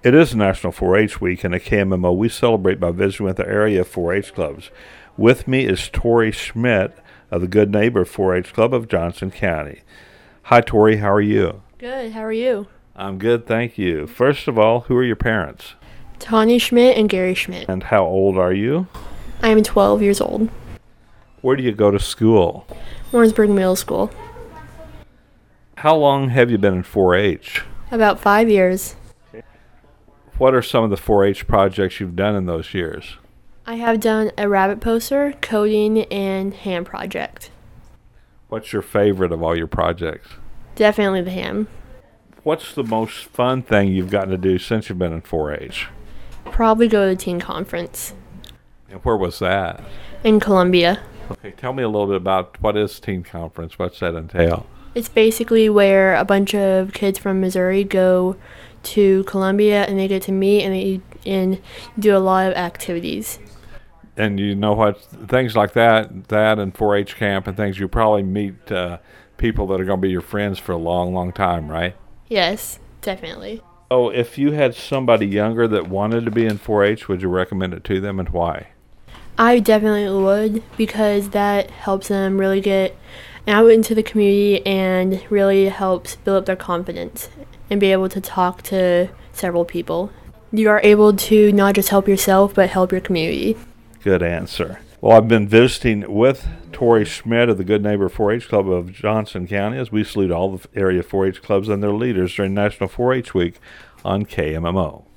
It is National 4-H Week, and at KMMO we celebrate by visiting with the area 4-H clubs. With me is Tori Schmidt of the Good Neighbor 4-H Club of Johnson County. Hi, Tori. How are you? Good. How are you? I'm good, thank you. First of all, who are your parents? Tawny Schmidt and Gary Schmidt. And how old are you? I am 12 years old. Where do you go to school? Warrensburg Middle School. How long have you been in 4-H? About 5 years. What are some of the 4-H projects you've done in those years? I have done a rabbit poster, coding, and ham project. What's your favorite of all your projects? Definitely the ham. What's the most fun thing you've gotten to do since you've been in 4-H? Probably go to the teen conference And where was that? in Columbia. Okay, tell me a little bit about what is teen conference? What's that entail? It's basically where a bunch of kids from Missouri go to Columbia and they get to meet and do a lot of activities. And you know what, things like that and 4-H camp and things, you probably meet people that are going to be your friends for a long, long time, right? Yes, definitely. So if you had somebody younger that wanted to be in 4-H, would you recommend it to them and why? I definitely would, because that helps them really get out into the community and really helps build up their confidence and be able to talk to several people. You are able to not just help yourself, but help your community. Good answer. Well, I've been visiting with Tori Schmidt of the Good Neighbor 4-H Club of Johnson County as we salute all the area 4-H clubs and their leaders during National 4-H Week on KMMO.